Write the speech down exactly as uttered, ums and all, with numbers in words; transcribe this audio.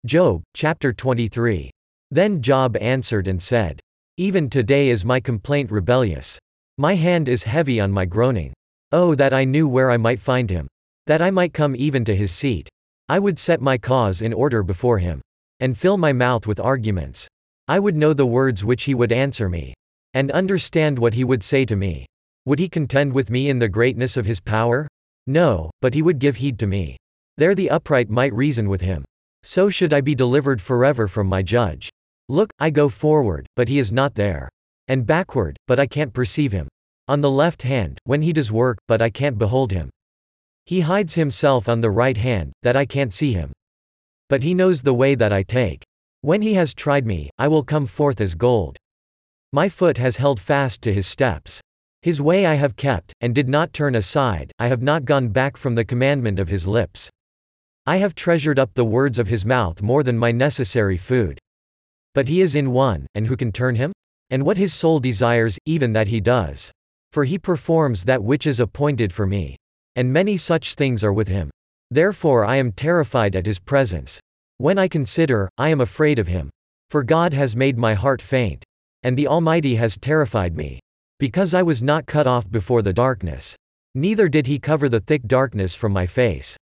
Job, chapter twenty-three. Then Job answered and said, Even today is my complaint rebellious. My hand is heavy on my groaning. Oh, that I knew where I might find him! That I might come even to his seat! I would set my cause in order before him, and fill my mouth with arguments. I would know the words which he would answer me, and understand what he would say to me. Would he contend with me in the greatness of his power? No, but he would give heed to me. There the upright might reason with him. So should I be delivered forever from my judge. Look, I go forward, but he is not there. And backward, but I can't perceive him. On the left hand, when he does work, but I can't behold him. He hides himself on the right hand, that I can't see him. But he knows the way that I take. When he has tried me, I will come forth as gold. My foot has held fast to his steps. His way I have kept, and did not turn aside, I have not gone back from the commandment of his lips. I have treasured up the words of his mouth more than my necessary food. But he is in one, and who can turn him? And what his soul desires, even that he does. For he performs that which is appointed for me. And many such things are with him. Therefore I am terrified at his presence. When I consider, I am afraid of him. For God has made my heart faint. And the Almighty has terrified me. Because I was not cut off before the darkness. Neither did he cover the thick darkness from my face.